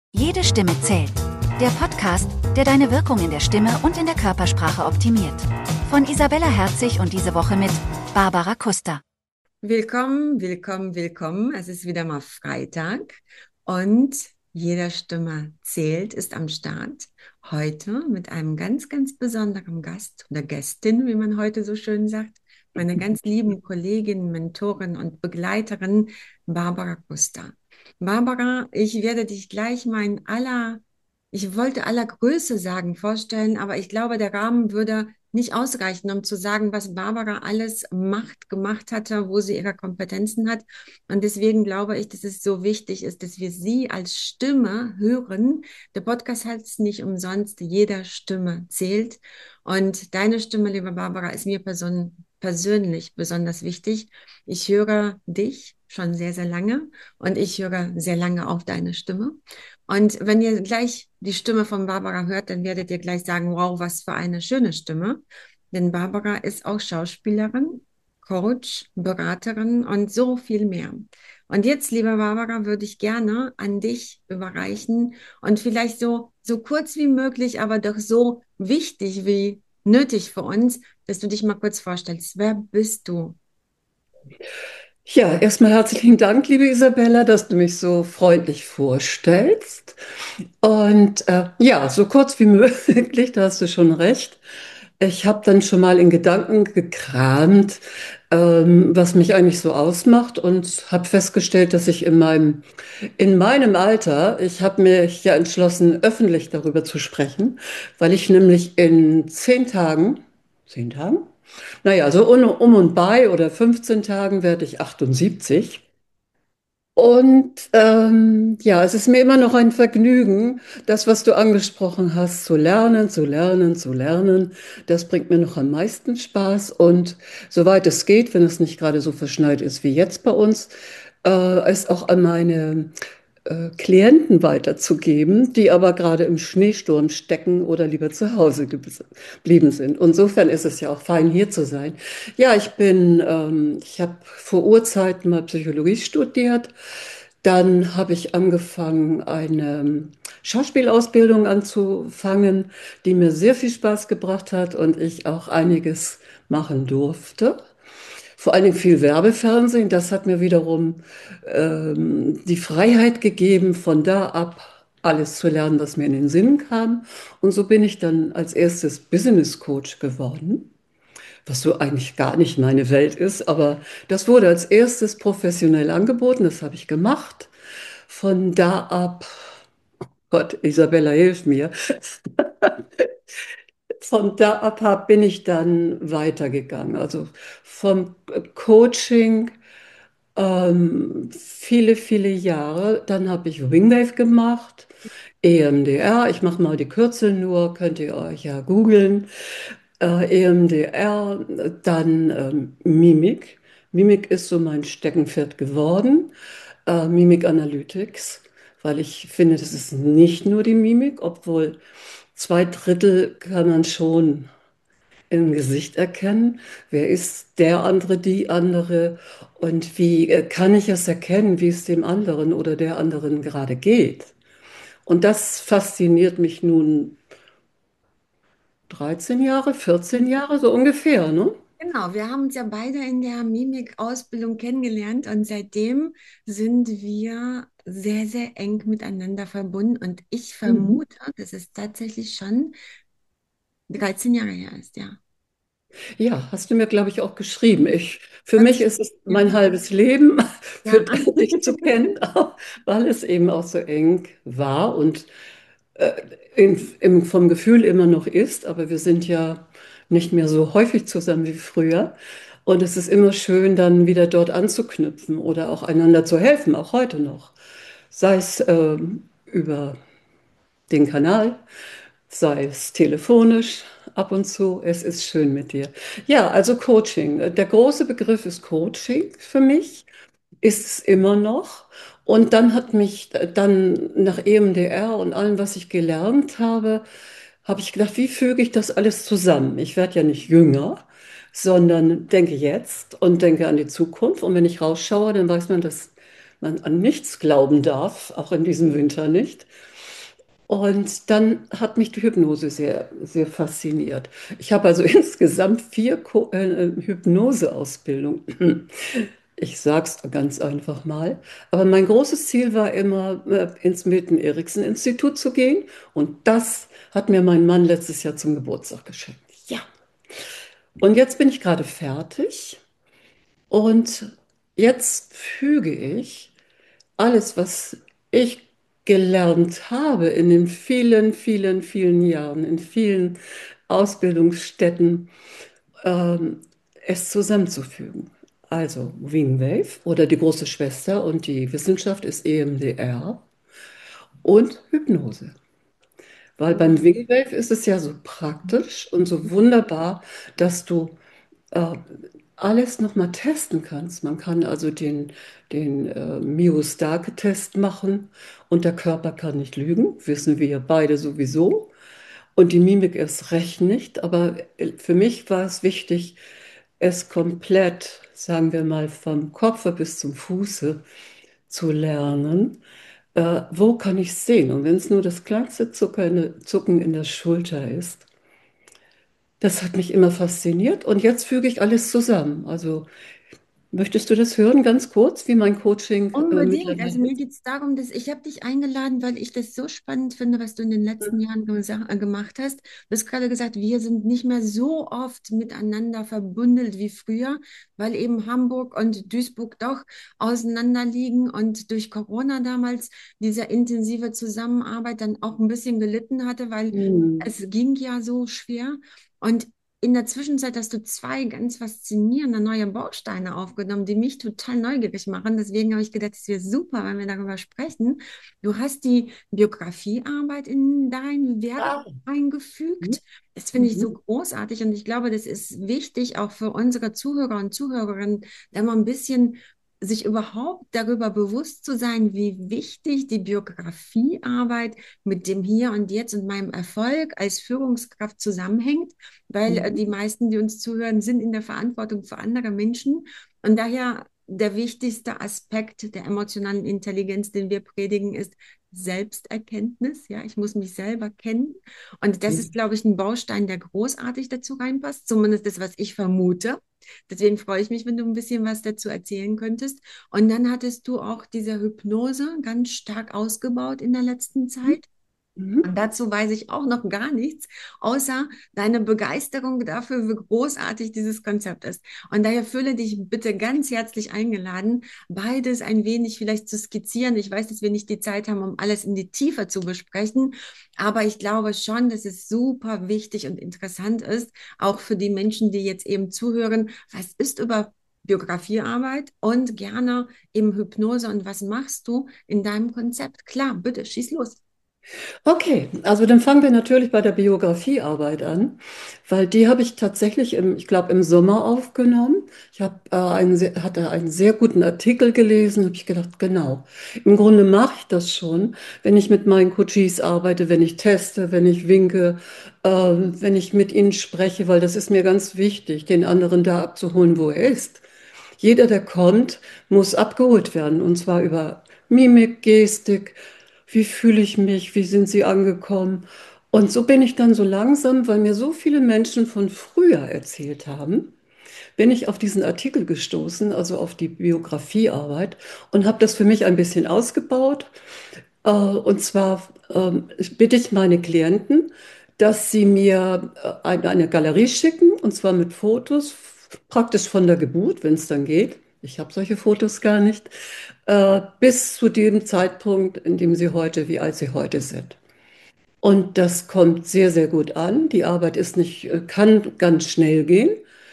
Jede Stimme zählt. Der Podcast, der deine Wirkung in der Stimme und in der Körpersprache optimiert. Von Isabella Herzig und diese Woche mit Barbara Kuster. Willkommen, willkommen, willkommen. Es ist wieder mal Freitag und jeder Stimme zählt ist am Start. Heute mit einem ganz, ganz besonderen Gast oder Gästin, wie man heute so schön sagt. Meiner ganz lieben Kollegin, Mentorin und Begleiterin Barbara Kuster. Barbara, ich werde dich gleich ich wollte aller Größe sagen, vorstellen, aber ich glaube, der Rahmen würde nicht ausreichen, um zu sagen, was Barbara alles gemacht hatte, wo sie ihre Kompetenzen hat. Und deswegen glaube ich, dass es so wichtig ist, dass wir sie als Stimme hören. Der Podcast heißt nicht umsonst, jeder Stimme zählt. Und deine Stimme, liebe Barbara, ist mir persönlich besonders wichtig. Ich höre dich schon sehr, sehr lange und ich höre sehr lange auf deine Stimme. Und wenn ihr gleich die Stimme von Barbara hört, dann werdet ihr gleich sagen, wow, was für eine schöne Stimme. Denn Barbara ist auch Schauspielerin, Coach, Beraterin und so viel mehr. Und jetzt, liebe Barbara, würde ich gerne an dich überreichen und vielleicht so kurz wie möglich, aber doch so wichtig wie nötig für uns, dass du dich mal kurz vorstellst. Wer bist du? Ja, erstmal herzlichen Dank, liebe Isabella, dass du mich so freundlich vorstellst. Und ja, so kurz wie möglich, da hast du schon recht. Ich habe dann schon mal in Gedanken gekramt, was mich eigentlich so ausmacht und habe festgestellt, dass ich in meinem Alter, ich habe mich ja entschlossen, öffentlich darüber zu sprechen, weil ich nämlich in 10 Tagen, 10 Tagen? Naja, so um und bei oder 15 Tagen werde ich 78. Und ja, es ist mir immer noch ein Vergnügen, das, was du angesprochen hast, zu lernen, zu lernen, zu lernen. Das bringt mir noch am meisten Spaß. Und soweit es geht, wenn es nicht gerade so verschneit ist wie jetzt bei uns, es auch an meine Klienten weiterzugeben, die aber gerade im Schneesturm stecken oder lieber zu Hause geblieben sind. Insofern ist es ja auch fein, hier zu sein. Ja, ich habe vor Urzeiten mal Psychologie studiert. Dann habe ich angefangen, eine Schauspielausbildung anzufangen, die mir sehr viel Spaß gebracht hat und ich auch einiges machen durfte. Vor allen Dingen viel Werbefernsehen, das hat mir wiederum die Freiheit gegeben, von da ab alles zu lernen, was mir in den Sinn kam. Und so bin ich dann als erstes Business Coach geworden, was so eigentlich gar nicht meine Welt ist, aber das wurde als erstes professionell angeboten, das habe ich gemacht. Von da ab, Gott, Isabella, hilf mir. Von da ab bin ich dann weitergegangen. Also vom Coaching viele, viele Jahre. Dann habe ich Wingwave gemacht, EMDR. Ich mache mal die Kürzel nur, könnt ihr euch ja googeln. EMDR, dann Mimik. Mimik ist so mein Steckenpferd geworden. Mimik Analytics, weil ich finde, das ist nicht nur die Mimik, obwohl 2 Drittel kann man schon im Gesicht erkennen. Wer ist der andere, die andere? Und wie kann ich es erkennen, wie es dem anderen oder der anderen gerade geht? Und das fasziniert mich nun 13 Jahre, 14 Jahre, so ungefähr, ne? Genau, wir haben uns ja beide in der Mimik-Ausbildung kennengelernt und seitdem sind wir sehr, sehr eng miteinander verbunden und ich Mhm. vermute, dass es tatsächlich schon 13 Jahre her ist, ja. Ja, hast du mir, glaube ich, auch geschrieben. Für Hatte mich ich, ist es ja. mein halbes Leben, für Ja. dich zu kennen, weil es eben auch so eng war und äh, vom Gefühl immer noch ist, aber wir sind ja nicht mehr so häufig zusammen wie früher. Und es ist immer schön, dann wieder dort anzuknüpfen oder auch einander zu helfen, auch heute noch. Sei es über den Kanal, sei es telefonisch ab und zu. Es ist schön mit dir. Ja, also Coaching. Der große Begriff ist Coaching für mich, ist es immer noch. Und dann hat mich dann nach EMDR und allem, was ich gelernt habe, habe ich gedacht, wie füge ich das alles zusammen? Ich werde ja nicht jünger, sondern denke jetzt und denke an die Zukunft. Und wenn ich rausschaue, dann weiß man, dass man an nichts glauben darf, auch in diesem Winter nicht. Und dann hat mich die Hypnose sehr, sehr fasziniert. Ich habe also insgesamt 4 Hypnoseausbildungen. Ich sag's ganz einfach mal. Aber mein großes Ziel war immer, ins Milton-Erickson-Institut zu gehen. Und das hat mir mein Mann letztes Jahr zum Geburtstag geschenkt. Ja. Und jetzt bin ich gerade fertig. Und jetzt füge ich alles, was ich gelernt habe in den vielen, vielen, vielen Jahren, in vielen Ausbildungsstätten, ähm, es zusammenzufügen. Also Wingwave oder die große Schwester und die Wissenschaft ist EMDR und Hypnose. Weil beim Wingwave ist es ja so praktisch und so wunderbar, dass du äh, alles nochmal testen kannst. Man kann also den Myostarke-Test machen und der Körper kann nicht lügen, wissen wir beide sowieso. Und die Mimik erst recht nicht. Aber für mich war es wichtig, es komplett, sagen wir mal, vom Kopfe bis zum Fuße zu lernen. Wo kann ich sehen? Und wenn es nur das kleinste Zucken in der Schulter ist, das hat mich immer fasziniert. Und jetzt füge ich alles zusammen. Also möchtest du das hören, ganz kurz, wie mein Coaching Unbedingt. mittlerweile Also mir ist? geht es darum, dass ich habe dich eingeladen, weil ich das so spannend finde, was du in den letzten Jahren gemacht hast. Du hast gerade gesagt, wir sind nicht mehr so oft miteinander verbündelt wie früher, weil eben Hamburg und Duisburg doch auseinander liegen und durch Corona damals diese intensive Zusammenarbeit dann auch ein bisschen gelitten hatte, weil Hm. es ging ja so schwer. Und in der Zwischenzeit hast du zwei ganz faszinierende neue Bausteine aufgenommen, die mich total neugierig machen. Deswegen habe ich gedacht, es wäre super, wenn wir darüber sprechen. Du hast die Biografiearbeit in dein Werk Ah. eingefügt. Das finde ich so Mhm. großartig und ich glaube, das ist wichtig auch für unsere Zuhörer und Zuhörerinnen, da mal ein bisschen sich überhaupt darüber bewusst zu sein, wie wichtig die Biografiearbeit mit dem Hier und Jetzt und meinem Erfolg als Führungskraft zusammenhängt, weil Mhm. die meisten, die uns zuhören, sind in der Verantwortung für andere Menschen. Und daher der wichtigste Aspekt der emotionalen Intelligenz, den wir predigen, ist Selbsterkenntnis. Ja, ich muss mich selber kennen. Und das ist, glaube ich, ein Baustein, der großartig dazu reinpasst. Zumindest das, was ich vermute. Deswegen freue ich mich, wenn du ein bisschen was dazu erzählen könntest. Und dann hattest du auch diese Hypnose ganz stark ausgebaut in der letzten Zeit. Mhm. Und dazu weiß ich auch noch gar nichts, außer deine Begeisterung dafür, wie großartig dieses Konzept ist. Und daher fühle dich bitte ganz herzlich eingeladen, beides ein wenig vielleicht zu skizzieren. Ich weiß, dass wir nicht die Zeit haben, um alles in die Tiefe zu besprechen, aber ich glaube schon, dass es super wichtig und interessant ist, auch für die Menschen, die jetzt eben zuhören, was ist über Biografiearbeit und gerne eben Hypnose und was machst du in deinem Konzept? Klar, bitte, schieß los. Okay, also dann fangen wir natürlich bei der Biografiearbeit an, weil die habe ich tatsächlich ich glaube, im Sommer aufgenommen. Ich hatte einen sehr guten Artikel gelesen, habe ich gedacht, genau, im Grunde mache ich das schon, wenn ich mit meinen Coaches arbeite, wenn ich teste, wenn ich winke, wenn ich mit ihnen spreche, weil das ist mir ganz wichtig, den anderen da abzuholen, wo er ist. Jeder, der kommt, muss abgeholt werden, und zwar über Mimik, Gestik. Wie fühle ich mich? Wie sind sie angekommen? Und so bin ich dann so langsam, weil mir so viele Menschen von früher erzählt haben, bin ich auf diesen Artikel gestoßen, also auf die Biografiearbeit, und habe das für mich ein bisschen ausgebaut. Und zwar bitte ich meine Klienten, dass sie mir eine Galerie schicken, und zwar mit Fotos, praktisch von der Geburt, wenn es dann geht. Ich habe solche Fotos gar nicht, bis zu dem Zeitpunkt, in dem sie heute, wie alt sie heute sind. Und das kommt sehr, sehr gut an. Die Arbeit ist nicht, kann ganz schnell gehen,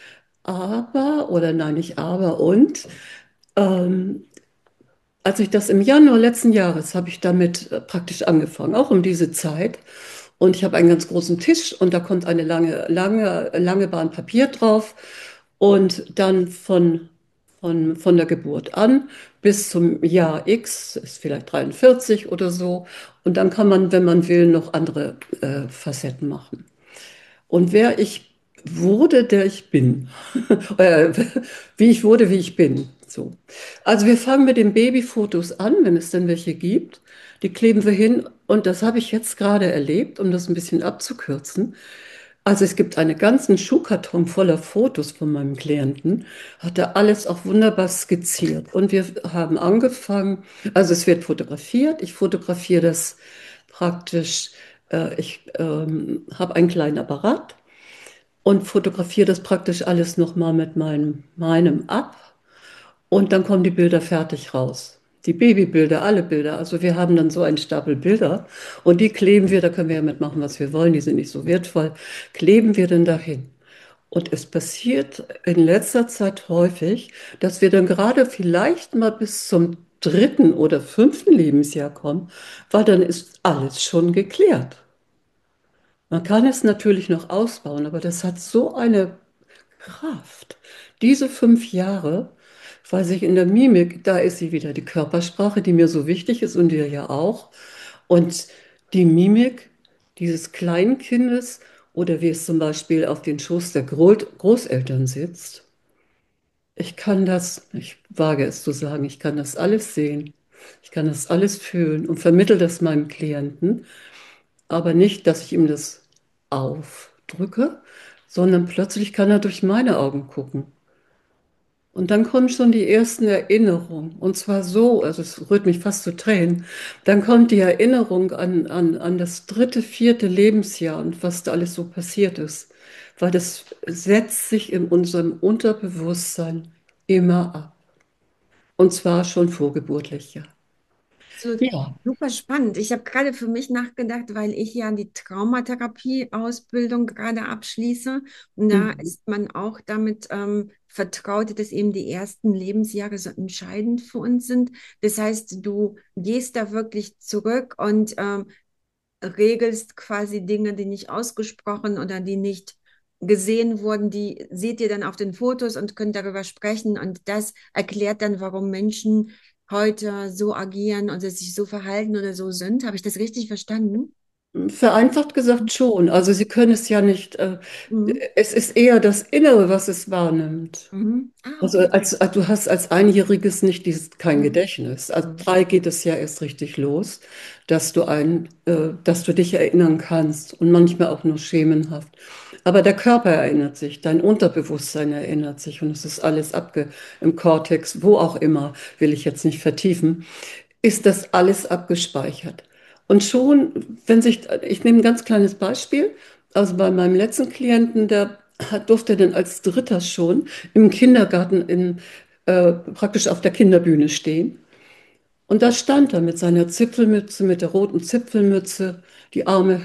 aber, oder nein, nicht aber, und ähm, als ich das im Januar letzten Jahres habe ich damit praktisch angefangen, auch um diese Zeit. Und ich habe einen ganz großen Tisch und da kommt eine lange Bahn Papier drauf. Und dann von der Geburt an bis zum Jahr X, ist vielleicht 43 oder so. Und dann kann man, wenn man will, noch andere Facetten machen. Und wer ich wurde, der ich bin. Äh, Wie ich wurde, wie ich bin. So. Also wir fangen mit den Babyfotos an, wenn es denn welche gibt. Die kleben wir hin und das habe ich jetzt gerade erlebt, um das ein bisschen abzukürzen. Also es gibt einen ganzen Schuhkarton voller Fotos von meinem Klienten, hat er alles auch wunderbar skizziert. Und wir haben angefangen, also es wird fotografiert, ich fotografiere das praktisch, ich habe einen kleinen Apparat und fotografiere das praktisch alles nochmal mit meinem ab. Und dann kommen die Bilder fertig raus. Die Babybilder, alle Bilder. Also wir haben dann so einen Stapel Bilder und die kleben wir, da können wir ja mitmachen, was wir wollen, die sind nicht so wertvoll, kleben wir dann dahin. Und es passiert in letzter Zeit häufig, dass wir dann gerade vielleicht mal bis zum dritten oder fünften Lebensjahr kommen, weil dann ist alles schon geklärt. Man kann es natürlich noch ausbauen, aber das hat so eine Kraft. Diese 5 Jahre, weil sich in der Mimik, da ist sie wieder, die Körpersprache, die mir so wichtig ist und dir ja auch. Und die Mimik dieses kleinen Kindes oder wie es zum Beispiel auf den Schoß der Großeltern sitzt. Ich kann das, ich wage es zu sagen, ich kann das alles sehen. Ich kann das alles fühlen und vermittle das meinem Klienten, aber nicht, dass ich ihm das aufdrücke, sondern plötzlich kann er durch meine Augen gucken. Und dann kommen schon die ersten Erinnerungen. Und zwar so, also es rührt mich fast zu Tränen. Dann kommt die Erinnerung an das dritte, vierte Lebensjahr und was da alles so passiert ist. Weil das setzt sich in unserem Unterbewusstsein immer ab. Und zwar schon vorgeburtlich, ja. So Ja. super spannend. Ich habe gerade für mich nachgedacht, weil ich ja die Traumatherapie-Ausbildung gerade abschließe. Und da Mhm. ist man auch damit vertraut, dass eben die ersten Lebensjahre so entscheidend für uns sind. Das heißt, du gehst da wirklich zurück und regelst quasi Dinge, die nicht ausgesprochen oder die nicht gesehen wurden, die seht ihr dann auf den Fotos und könnt darüber sprechen. Und das erklärt dann, warum Menschen heute so agieren und sich so verhalten oder so sind. Habe ich das richtig verstanden? Vereinfacht gesagt schon. Also Sie können es ja nicht, Mhm. es ist eher das Innere, was es wahrnimmt. Mhm. Ah, Also okay. du hast als Einjähriges nicht kein Mhm. Gedächtnis. Als Mhm. 3 geht es ja erst richtig los, dass du dich erinnern kannst und manchmal auch nur schemenhaft. Aber der Körper erinnert sich, dein Unterbewusstsein erinnert sich und es ist alles im Kortex, wo auch immer, will ich jetzt nicht vertiefen, ist das alles abgespeichert. Und schon, ich nehme ein ganz kleines Beispiel, also bei meinem letzten Klienten, durfte dann als Dritter schon im Kindergarten praktisch auf der Kinderbühne stehen. Und da stand er mit seiner Zipfelmütze, mit der roten Zipfelmütze, die Arme.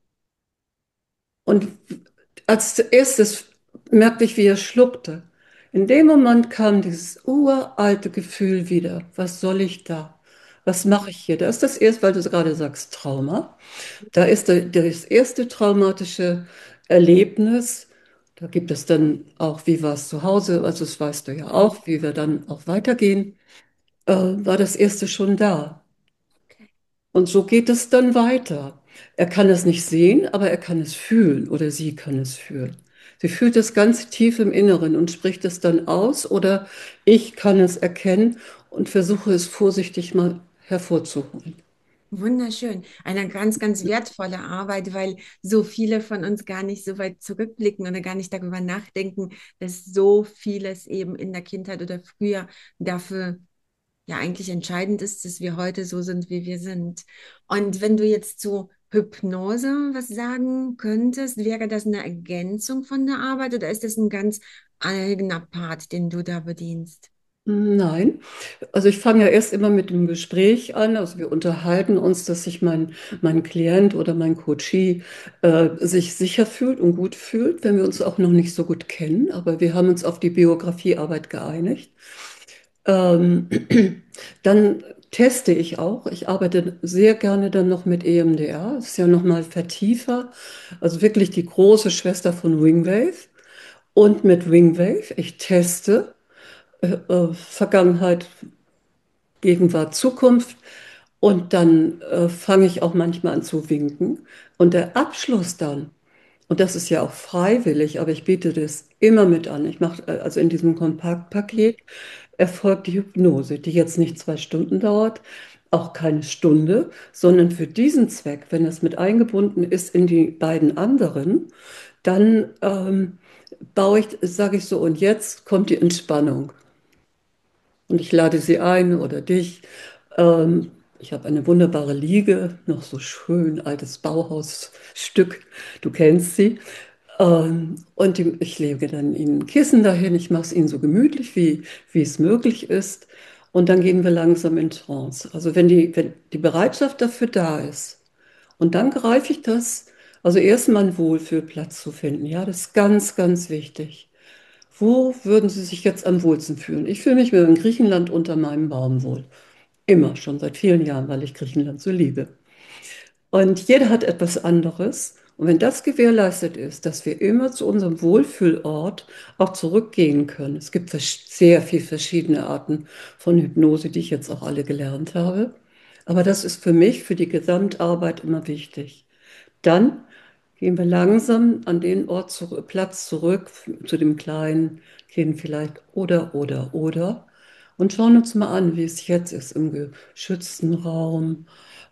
Und als erstes merkte ich, wie er schluckte. In dem Moment kam dieses uralte Gefühl wieder. Was soll ich da? Was mache ich hier? Da ist das erste, weil du gerade sagst, Trauma. Da ist das erste traumatische Erlebnis. Da gibt es dann auch, wie war es zu Hause? Also das weißt du ja Mhm. auch, wie wir dann auch weitergehen. War das erste schon da. Okay. Und so geht es dann weiter. Er kann es nicht sehen, aber er kann es fühlen oder sie kann es fühlen. Sie fühlt es ganz tief im Inneren und spricht es dann aus oder ich kann es erkennen und versuche es vorsichtig mal hervorzuholen. Wunderschön. Eine ganz, ganz wertvolle Arbeit, weil so viele von uns gar nicht so weit zurückblicken oder gar nicht darüber nachdenken, dass so vieles eben in der Kindheit oder früher dafür ja eigentlich entscheidend ist, dass wir heute so sind, wie wir sind. Und wenn du jetzt zu Hypnose was sagen könntest, wäre das eine Ergänzung von der Arbeit oder ist das ein ganz eigener Part, den du da bedienst? Nein, also ich fange ja erst immer mit dem Gespräch an. Also wir unterhalten uns, dass sich mein Klient oder mein Coachee sich sicher fühlt und gut fühlt, wenn wir uns auch noch nicht so gut kennen. Aber wir haben uns auf die Biografiearbeit geeinigt. Ähm, Dann teste ich auch. Ich arbeite sehr gerne dann noch mit EMDR. Das ist ja nochmal Vertiefer. Also wirklich die große Schwester von Wingwave. Und mit Wingwave, ich teste Vergangenheit, Gegenwart, Zukunft. Und dann fange ich auch manchmal an zu winken. Und der Abschluss dann, und das ist ja auch freiwillig, aber ich biete das immer mit an. Ich mache also in diesem Kompaktpaket erfolgt die Hypnose, die jetzt nicht 2 Stunden dauert, auch keine Stunde, sondern für diesen Zweck, wenn das mit eingebunden ist in die beiden anderen, dann sage ich so, und jetzt kommt die Entspannung. Und ich lade sie ein oder dich. Ich habe eine wunderbare Liege, noch so schön altes Bauhausstück. Du kennst sie. Ich lege dann ihnen ein Kissen dahin. Ich mache es ihnen so gemütlich, wie es möglich ist. Und dann gehen wir langsam in Trance. Also wenn die Bereitschaft dafür da ist. Und dann greife ich das, also erstmal einen Wohlfühlplatz zu finden. Ja, das ist ganz, ganz wichtig. Wo würden Sie sich jetzt am wohlsten fühlen? Ich fühle mich mir in Griechenland unter meinem Baum wohl. Immer, schon seit vielen Jahren, weil ich Griechenland so liebe. Und jeder hat etwas anderes. Und wenn das gewährleistet ist, dass wir immer zu unserem Wohlfühlort auch zurückgehen können. Es gibt sehr viele verschiedene Arten von Hypnose, die ich jetzt auch alle gelernt habe. Aber das ist für mich, für die Gesamtarbeit immer wichtig. Dann gehen wir langsam an den Platz zurück, zu dem kleinen Kind vielleicht, oder, und schauen uns mal an, wie es jetzt ist im geschützten Raum.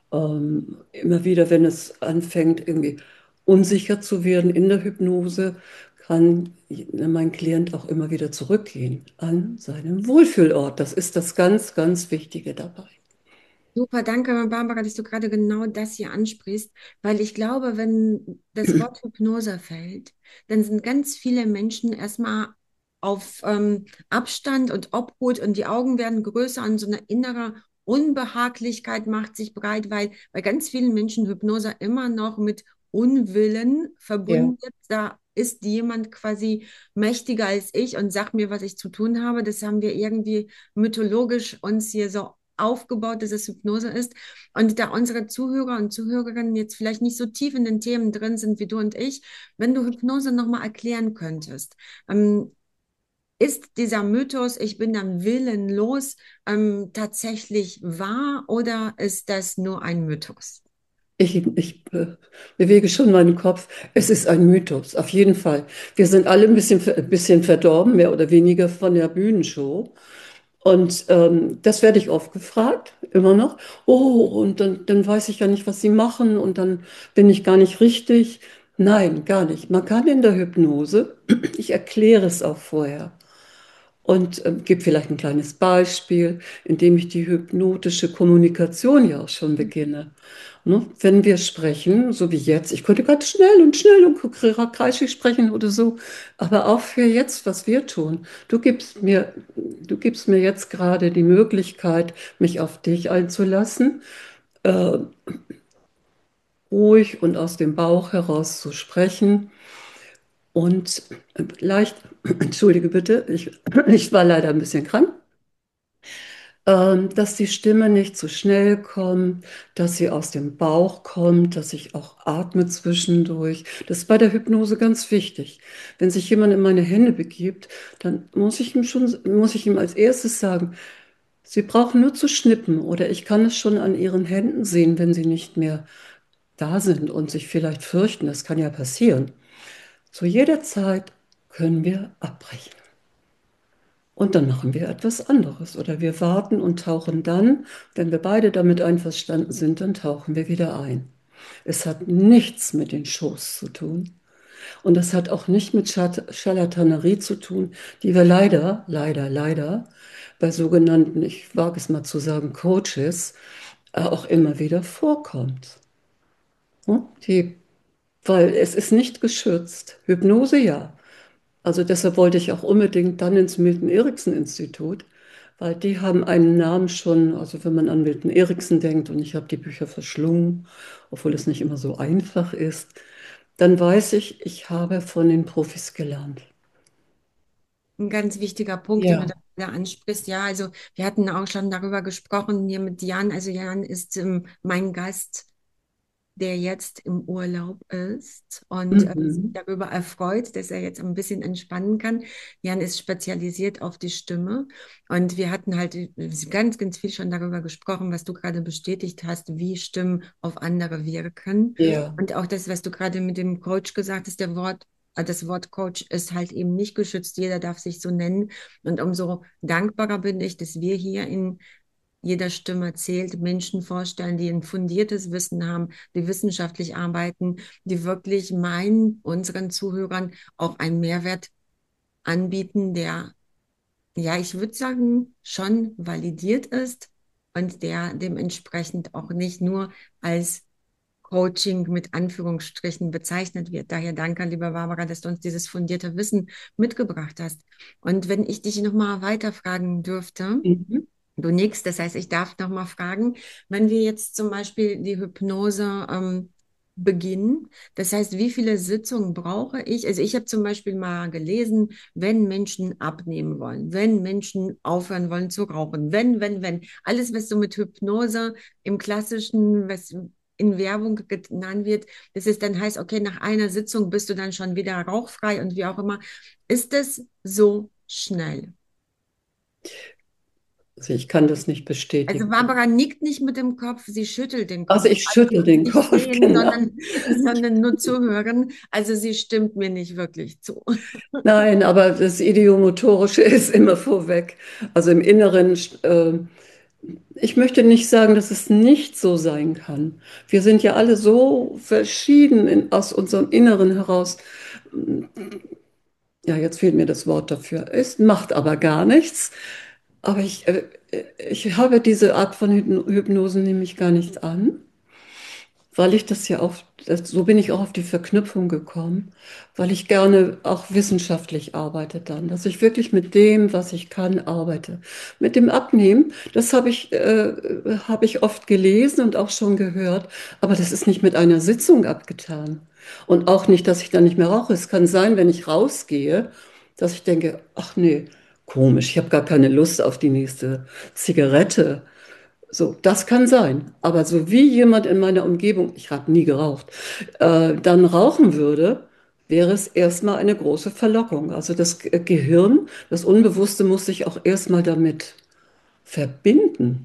Immer wieder, wenn es anfängt, irgendwie unsicher zu werden in der Hypnose, kann mein Klient auch immer wieder zurückgehen an seinen Wohlfühlort. Das ist das ganz, ganz Wichtige dabei. Super, danke, Barbara, dass du gerade genau das hier ansprichst, weil ich glaube, wenn das Wort Hypnose fällt, dann sind ganz viele Menschen erstmal auf Abstand und Obhut und die Augen werden größer und so eine innere Unbehaglichkeit macht sich breit, weil bei ganz vielen Menschen Hypnose immer noch mit Unwillen Ja. verbunden wird. Da ist jemand quasi mächtiger als ich und sagt mir, was ich zu tun habe. Das haben wir irgendwie mythologisch uns hier so aufgebaut, dass es Hypnose ist. Und da unsere Zuhörer und Zuhörerinnen jetzt vielleicht nicht so tief in den Themen drin sind wie du und ich, wenn du Hypnose nochmal erklären könntest, ist dieser Mythos, ich bin dann willenlos, tatsächlich wahr oder ist das nur ein Mythos? Ich bewege schon meinen Kopf. Es ist ein Mythos, auf jeden Fall. Wir sind alle ein bisschen verdorben, mehr oder weniger von der Bühnenshow. Und das werde ich oft gefragt, immer noch. Oh, und dann weiß ich ja nicht, was Sie machen und dann bin ich gar nicht richtig. Nein, gar nicht. Man kann in der Hypnose, ich erkläre es auch vorher und gebe vielleicht ein kleines Beispiel, indem ich die hypnotische Kommunikation ja auch schon beginne. Ne? Wenn wir sprechen, so wie jetzt, ich könnte ganz schnell und kreischig sprechen oder so, aber auch für jetzt, was wir tun. Du gibst mir jetzt gerade die Möglichkeit, mich auf dich einzulassen, äh, ruhig und aus dem Bauch heraus zu sprechen und leicht, entschuldige bitte, ich war leider ein bisschen krank. Dass die Stimme nicht zu schnell kommt, dass sie aus dem Bauch kommt, dass ich auch atme zwischendurch. Das ist bei der Hypnose ganz wichtig. Wenn sich jemand in meine Hände begibt, dann muss ich ihm als erstes sagen, Sie brauchen nur zu schnippen oder ich kann es schon an Ihren Händen sehen, wenn Sie nicht mehr da sind und sich vielleicht fürchten. Das kann ja passieren. Zu jeder Zeit können wir abbrechen. Und dann machen wir etwas anderes oder wir warten und tauchen dann, wenn wir beide damit einverstanden sind, dann tauchen wir wieder ein. Es hat nichts mit den Shows zu tun und es hat auch nicht mit Charlatanerie zu tun, die wir leider bei sogenannten, ich wage es mal zu sagen, Coaches, auch immer wieder vorkommt. Hm? Weil es ist nicht geschützt. Hypnose ja. Also deshalb wollte ich auch unbedingt dann ins Milton-Erickson-Institut, weil die haben einen Namen schon, also wenn man an Milton Erickson denkt und ich habe die Bücher verschlungen, obwohl es nicht immer so einfach ist, dann weiß ich, ich habe von den Profis gelernt. Ein ganz wichtiger Punkt, den du Ja. da ansprichst. Ja, also wir hatten auch schon darüber gesprochen hier mit Jan. Also Jan ist mein Gast, der jetzt im Urlaub ist und sich Mhm. darüber erfreut, dass er jetzt ein bisschen entspannen kann. Jan ist spezialisiert auf die Stimme und wir hatten halt ganz, ganz viel schon darüber gesprochen, was du gerade bestätigt hast, wie Stimmen auf andere wirken. Ja. Und auch das, was du gerade mit dem Coach gesagt hast, das Wort Coach ist halt eben nicht geschützt. Jeder darf sich so nennen. Und umso dankbarer bin ich, dass wir hier in jeder Stimme zählt, Menschen vorstellen, die ein fundiertes Wissen haben, die wissenschaftlich arbeiten, die wirklich unseren Zuhörern auch einen Mehrwert anbieten, der, ja, ich würde sagen, schon validiert ist und der dementsprechend auch nicht nur als Coaching mit Anführungsstrichen bezeichnet wird. Daher danke, liebe Barbara, dass du uns dieses fundierte Wissen mitgebracht hast. Und wenn ich dich nochmal weiterfragen dürfte, Mhm. du nix, das heißt, ich darf nochmal fragen, wenn wir jetzt zum Beispiel die Hypnose beginnen, das heißt, wie viele Sitzungen brauche ich? Also ich habe zum Beispiel mal gelesen, wenn Menschen abnehmen wollen, wenn Menschen aufhören wollen zu rauchen, wenn, alles, was so mit Hypnose im klassischen, was in Werbung genannt wird, das ist dann heißt, okay, nach einer Sitzung bist du dann schon wieder rauchfrei und wie auch immer. Ist es so schnell? Also ich kann das nicht Also bestätigen. Barbara nickt nicht mit dem Kopf, sie schüttelt den Also Kopf. ich Also schüttel den nicht Kopf, sehen, genau. sondern nur zuhören. Also sie stimmt mir nicht wirklich zu. Nein, aber das Ideomotorische ist immer vorweg. Also im Inneren, ich möchte nicht sagen, dass es nicht so sein kann. Wir sind ja alle so verschieden aus unserem Inneren heraus. Ja, jetzt fehlt mir das Wort dafür. Es macht aber gar nichts. Aber ich habe diese Art von Hypnosen nämlich gar nicht an. Weil ich das ja auch, so bin ich auch auf die Verknüpfung gekommen, weil ich gerne auch wissenschaftlich arbeite dann, dass ich wirklich mit dem, was ich kann, arbeite. Mit dem Abnehmen, das habe ich oft gelesen und auch schon gehört, aber das ist nicht mit einer Sitzung abgetan. Und auch nicht, dass ich dann nicht mehr rauche. Es kann sein, wenn ich rausgehe, dass ich denke, ach nee, komisch, ich habe gar keine Lust auf die nächste Zigarette. So, das kann sein. Aber so wie jemand in meiner Umgebung, ich habe nie geraucht, dann rauchen würde, wäre es erstmal eine große Verlockung. Also das Gehirn, das Unbewusste muss sich auch erstmal damit verbinden.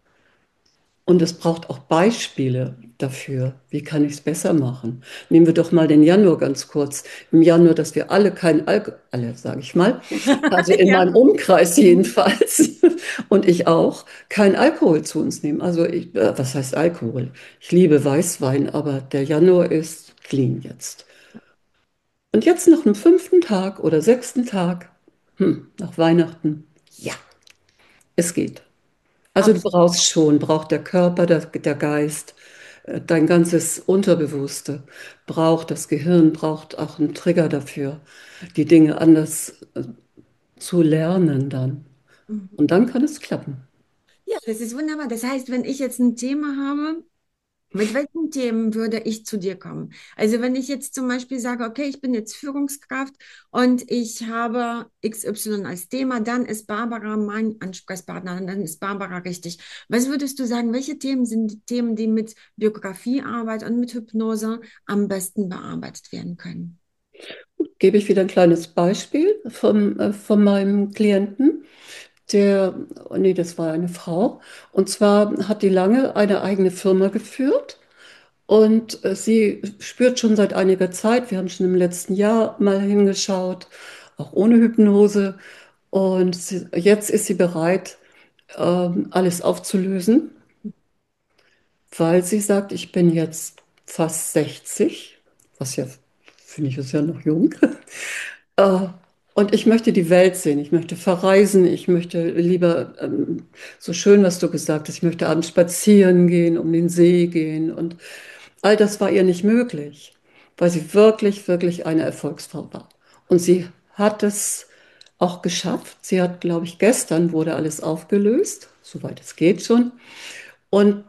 Und es braucht auch Beispiele dafür. Wie kann ich es besser machen? Nehmen wir doch mal den Januar ganz kurz. Im Januar, dass wir alle kein Alkohol, alle sage ich mal, also in Ja. meinem Umkreis Mhm. jedenfalls und ich auch, kein Alkohol zu uns nehmen. Also was heißt Alkohol? Ich liebe Weißwein, aber der Januar ist clean jetzt. Und jetzt noch am fünften Tag oder sechsten Tag, nach Weihnachten, ja, es geht. Also du Absolut. brauchst schon, braucht der Körper, der Geist, dein ganzes Unterbewusste, braucht das Gehirn, braucht auch einen Trigger dafür, die Dinge anders zu lernen dann. Mhm. Und dann kann es klappen. Ja, das ist wunderbar. Das heißt, wenn ich jetzt ein Thema habe, mit welchen Themen würde ich zu dir kommen? Also wenn ich jetzt zum Beispiel sage, okay, ich bin jetzt Führungskraft und ich habe XY als Thema, dann ist Barbara mein Ansprechpartner und dann ist Barbara richtig. Was würdest du sagen, welche Themen sind die Themen, die mit Biografiearbeit und mit Hypnose am besten bearbeitet werden können? Gebe ich wieder ein kleines Beispiel von meinem Klienten. Der, oh nee, das war eine Frau. Und zwar hat die lange eine eigene Firma geführt. Und sie spürt schon seit einiger Zeit, wir haben schon im letzten Jahr mal hingeschaut, auch ohne Hypnose. Und jetzt ist sie bereit, alles aufzulösen, weil sie sagt, ich bin jetzt fast 60, was ja, finde ich, ist ja noch jung. Äh, und ich möchte die Welt sehen, ich möchte verreisen, ich möchte lieber, so schön, was du gesagt hast, ich möchte abends spazieren gehen, um den See gehen. Und all das war ihr nicht möglich, weil sie wirklich, wirklich eine Erfolgsfrau war. Und sie hat es auch geschafft. Sie hat, glaube ich, gestern wurde alles aufgelöst, soweit es geht schon. Und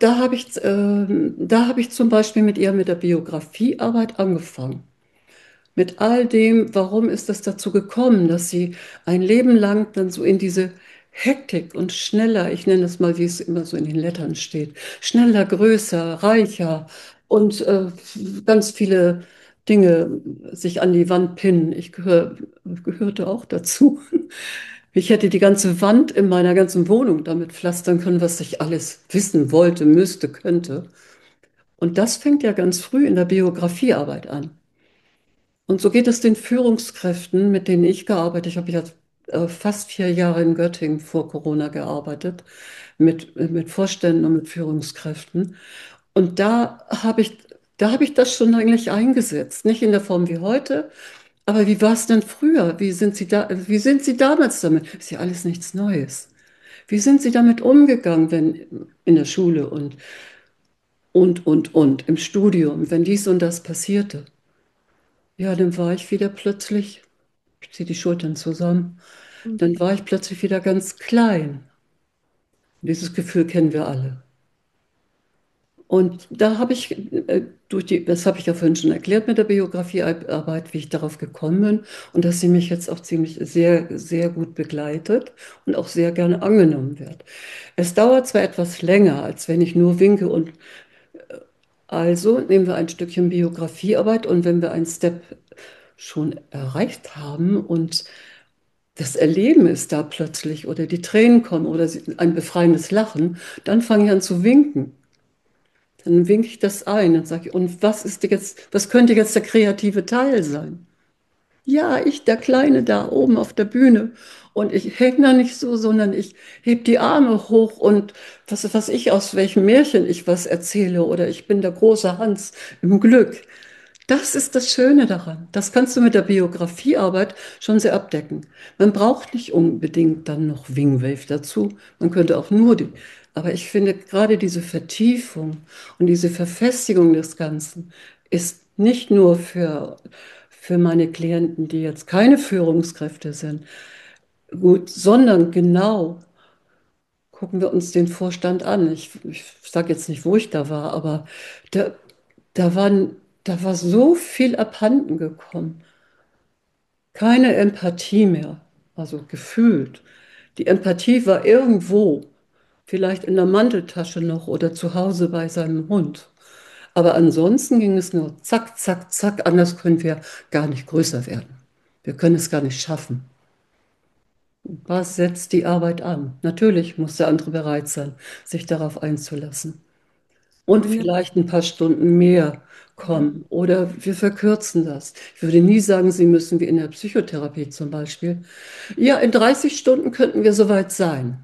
da habe ich zum Beispiel mit ihr mit der Biografiearbeit angefangen. Mit all dem, warum ist es dazu gekommen, dass sie ein Leben lang dann so in diese Hektik und schneller, ich nenne es mal, wie es immer so in den Lettern steht, schneller, größer, reicher und ganz viele Dinge sich an die Wand pinnen. Gehörte auch dazu. Ich hätte die ganze Wand in meiner ganzen Wohnung damit pflastern können, was ich alles wissen wollte, müsste, könnte. Und das fängt ja ganz früh in der Biografiearbeit an. Und so geht es den Führungskräften, mit denen ich gearbeitet habe. Ich habe fast 4 Jahre in Göttingen vor Corona gearbeitet, mit Vorständen und mit Führungskräften. Und da habe ich das schon eigentlich eingesetzt. Nicht in der Form wie heute, aber wie war es denn früher? Wie sind Sie damals damit? Ist ja alles nichts Neues. Wie sind Sie damit umgegangen, wenn in der Schule und im Studium, wenn dies und das passierte? Ja, dann war ich wieder plötzlich, ich ziehe die Schultern zusammen, dann war ich plötzlich wieder ganz klein. Dieses Gefühl kennen wir alle. Und da habe ich das habe ich ja vorhin schon erklärt mit der Biografiearbeit, wie ich darauf gekommen bin und dass sie mich jetzt auch ziemlich sehr, sehr gut begleitet und auch sehr gerne angenommen wird. Es dauert zwar etwas länger, als wenn ich nur winke und also nehmen wir ein Stückchen Biografiearbeit und wenn wir einen Step schon erreicht haben und das Erleben ist da plötzlich oder die Tränen kommen oder ein befreiendes Lachen, dann fange ich an zu winken. Dann winke ich das ein und sage, und was könnte jetzt der kreative Teil sein? Ja, ich, der Kleine da oben auf der Bühne. Und ich hänge da nicht so, sondern ich heb die Arme hoch und was ich, aus welchem Märchen ich was erzähle. Oder ich bin der große Hans im Glück. Das ist das Schöne daran. Das kannst du mit der Biografiearbeit schon sehr abdecken. Man braucht nicht unbedingt dann noch Wingwave dazu. Man könnte auch nur die. Aber ich finde gerade diese Vertiefung und diese Verfestigung des Ganzen ist nicht nur für meine Klienten, die jetzt keine Führungskräfte sind, gut, sondern genau gucken wir uns den Vorstand an. Ich sage jetzt nicht, wo ich da war, aber da, da waren, da war so viel abhanden gekommen. Keine Empathie mehr, also gefühlt. Die Empathie war irgendwo, vielleicht in der Manteltasche noch oder zu Hause bei seinem Hund. Aber ansonsten ging es nur zack, zack, zack. Anders können wir gar nicht größer werden. Wir können es gar nicht schaffen. Was setzt die Arbeit an? Natürlich muss der andere bereit sein, sich darauf einzulassen. Und Wunder- vielleicht ein paar Stunden mehr kommen. Oder wir verkürzen das. Ich würde nie sagen, Sie müssen wie in der Psychotherapie zum Beispiel. Ja, in 30 Stunden könnten wir soweit sein.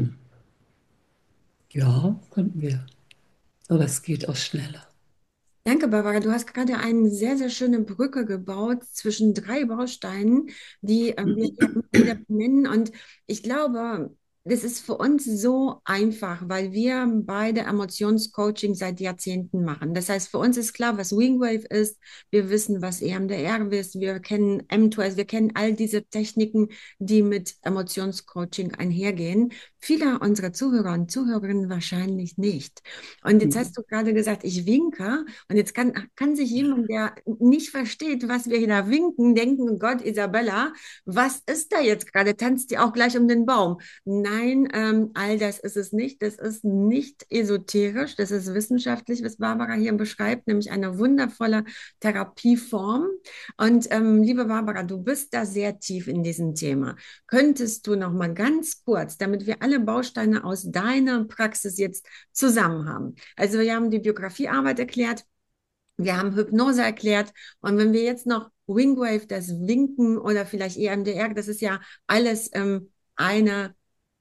Ja, könnten wir. Aber es geht auch schneller. Danke, Barbara. Du hast gerade eine sehr, sehr schöne Brücke gebaut zwischen drei Bausteinen, die wir hier immer wieder benennen. Und ich glaube, das ist für uns so einfach, weil wir beide Emotionscoaching seit Jahrzehnten machen. Das heißt, für uns ist klar, was Wingwave ist. Wir wissen, was EMDR ist. Wir kennen M2S. Wir kennen all diese Techniken, die mit Emotionscoaching einhergehen. Viele unserer Zuhörer und Zuhörerinnen wahrscheinlich nicht. Und jetzt hast du gerade gesagt, ich winke. Und jetzt kann sich jemand, der nicht versteht, was wir hier da winken, denken, oh Gott, Isabella, was ist da jetzt gerade? Tanzt die auch gleich um den Baum? Nein, all das ist es nicht. Das ist nicht esoterisch, das ist wissenschaftlich, was Barbara hier beschreibt, nämlich eine wundervolle Therapieform. Und liebe Barbara, du bist da sehr tief in diesem Thema. Könntest du noch mal ganz kurz, damit wir alle Bausteine aus deiner Praxis jetzt zusammen haben? Also wir haben die Biografiearbeit erklärt, wir haben Hypnose erklärt. Und wenn wir jetzt noch Wingwave, das Winken oder vielleicht EMDR, das ist ja alles eine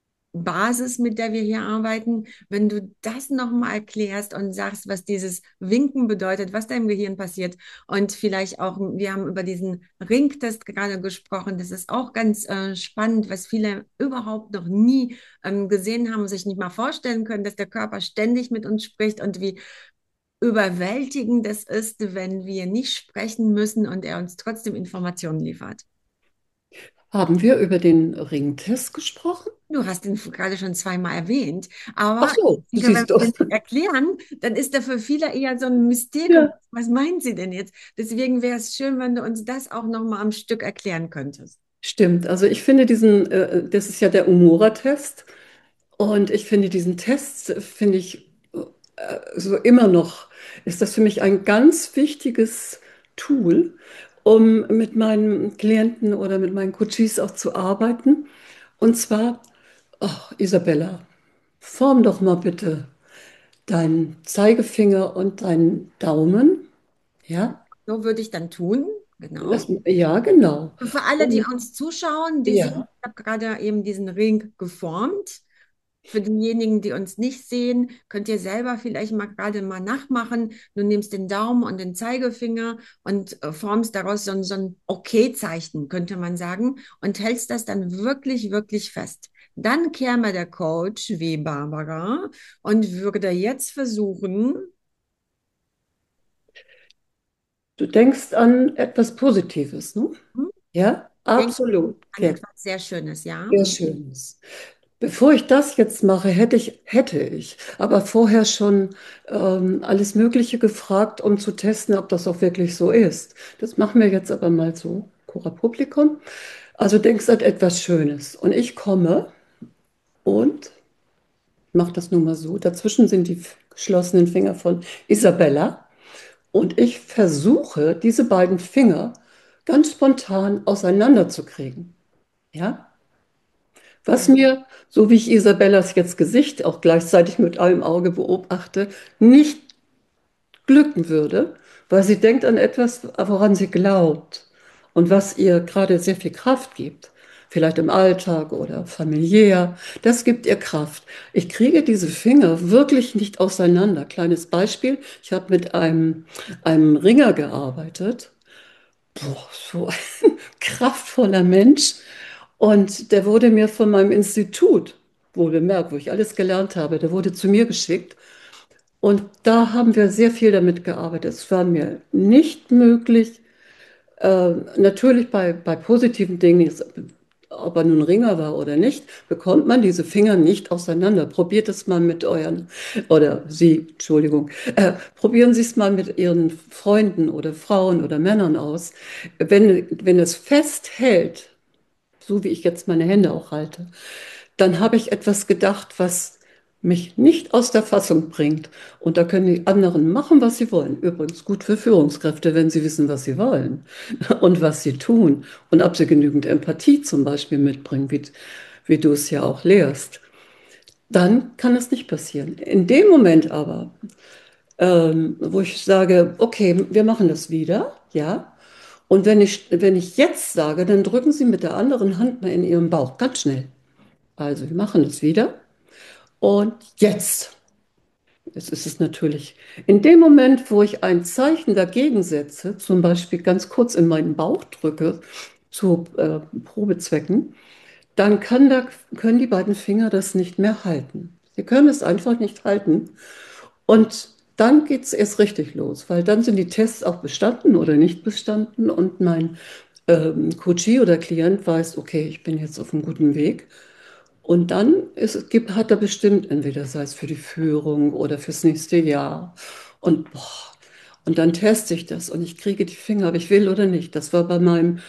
Basis, mit der wir hier arbeiten. Wenn du das nochmal erklärst und sagst, was dieses Winken bedeutet, was da im Gehirn passiert und vielleicht auch, wir haben über diesen Ringtest gerade gesprochen, das ist auch ganz spannend, was viele überhaupt noch nie gesehen haben, sich nicht mal vorstellen können, dass der Körper ständig mit uns spricht und wie überwältigend es ist, wenn wir nicht sprechen müssen und er uns trotzdem Informationen liefert. Haben wir über den Ringtest gesprochen? Du hast ihn gerade schon zweimal erwähnt, Ach aber so, ich du denke, wenn siehst wir doch. den nicht erklären, dann ist er für viele eher so ein Mysterium. Ja, Was meinen Sie denn jetzt? Deswegen wäre es schön, wenn du uns das auch nochmal am Stück erklären könntest. stimmt. Also ich finde das ist ja der Umora-Test. Und ich finde diesen Test, finde ich, so immer noch, ist das für mich ein ganz wichtiges Tool, um mit meinen Klienten oder mit meinen Coaches auch zu arbeiten. Und zwar, oh, Isabella, form doch mal bitte deinen Zeigefinger und deinen Daumen. Ja, So würde ich dann tun, genau. ja, genau. Und für alle, die Und, uns zuschauen, die sehen ja. habe gerade eben diesen Ring geformt. Für diejenigen, die uns nicht sehen, könnt ihr selber vielleicht mal gerade mal nachmachen. Du nimmst den Daumen und den Zeigefinger und formst daraus so ein Okay-Zeichen, könnte man sagen, und hältst das dann wirklich, wirklich fest. Dann käme der Coach wie Barbara und würde jetzt versuchen, Du denkst an etwas Positives, ne? hm, Ja, denk absolut. an Ja, etwas sehr Schönes, ja? sehr Schönes. Bevor ich das jetzt mache, hätte ich aber vorher schon alles Mögliche gefragt, um zu testen, ob das auch wirklich so ist. Das machen wir jetzt aber mal so, Cora Publikum. Also denkst an etwas Schönes. Und ich komme und mache das nun mal so. Dazwischen sind die geschlossenen Finger von Isabella. Und ich versuche, diese beiden Finger ganz spontan auseinanderzukriegen. Ja? Was Mhm. mir, so wie ich Isabellas jetzt Gesicht auch gleichzeitig mit einem Auge beobachte, nicht glücken würde, weil sie denkt an etwas, woran sie glaubt und was ihr gerade sehr viel Kraft gibt. Vielleicht im Alltag oder familiär. Das gibt ihr Kraft. Ich kriege diese Finger wirklich nicht auseinander. Kleines Beispiel. Ich habe mit einem Ringer gearbeitet. Boah, so ein kraftvoller Mensch. Und der wurde mir von meinem Institut, wohl bemerkt, wo ich alles gelernt habe, der wurde zu mir geschickt. Und da haben wir sehr viel damit gearbeitet. Es war mir nicht möglich, natürlich bei positiven Dingen, ob er nun Ringer war oder nicht, bekommt man diese Finger nicht auseinander. Probiert es mal mit euren, oder Sie, Entschuldigung, probieren Sie es mal mit Ihren Freunden oder Frauen oder Männern aus. Wenn es festhält, so wie ich jetzt meine Hände auch halte, dann habe ich etwas gedacht, was mich nicht aus der Fassung bringt. Und da können die anderen machen, was sie wollen. Übrigens gut für Führungskräfte, wenn sie wissen, was sie wollen und was sie tun und ob sie genügend Empathie zum Beispiel mitbringen, wie du es ja auch lehrst. Dann kann es nicht passieren. In dem Moment aber, wo ich sage, okay, wir machen das wieder, ja. Und wenn ich jetzt sage, dann drücken Sie mit der anderen Hand mal in Ihren Bauch, ganz schnell. Also wir machen es wieder. Und jetzt. Jetzt ist es natürlich in dem Moment, wo ich ein Zeichen dagegen setze, zum Beispiel ganz kurz in meinen Bauch drücke, zu Probezwecken, dann können die beiden Finger das nicht mehr halten. Sie können es einfach nicht halten. Und dann geht es erst richtig los, weil dann sind die Tests auch bestanden oder nicht bestanden und mein Coachee oder Klient weiß, okay, ich bin jetzt auf einem guten Weg. Und dann hat er bestimmt entweder sei es für die Führung oder fürs nächste Jahr. Und, boah, und dann teste ich das und ich kriege die Finger, ob ich will oder nicht. Das war bei meinem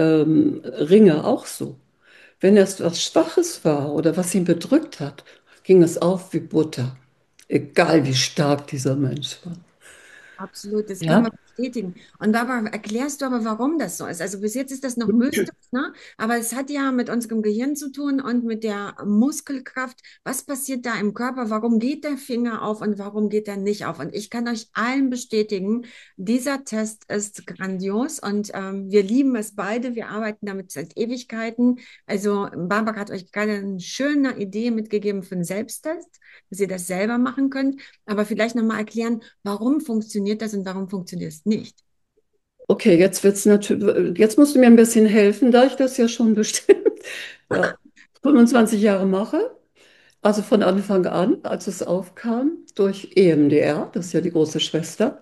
Ringer auch so. Wenn es was Schwaches war oder was ihn bedrückt hat, ging es auf wie Butter. Egal wie stark dieser Mensch war. Absolut, das können Ja? wir bestätigen. Und Barbara, erklärst du aber, warum das so ist? Also bis jetzt ist das noch mystisch, ne? Aber es hat ja mit unserem Gehirn zu tun und mit der Muskelkraft. Was passiert da im Körper? Warum geht der Finger auf und warum geht er nicht auf? Und ich kann euch allen bestätigen, dieser Test ist grandios und wir lieben es beide. Wir arbeiten damit seit Ewigkeiten. Also Barbara hat euch gerade eine schöne Idee mitgegeben für einen Selbsttest, dass ihr das selber machen könnt. Aber vielleicht nochmal erklären, warum funktioniert das und warum funktioniert es nicht? Okay, jetzt musst du mir ein bisschen helfen, da ich das ja schon bestimmt ja, 25 Jahre mache. Also von Anfang an, als es aufkam, durch EMDR, das ist ja die große Schwester,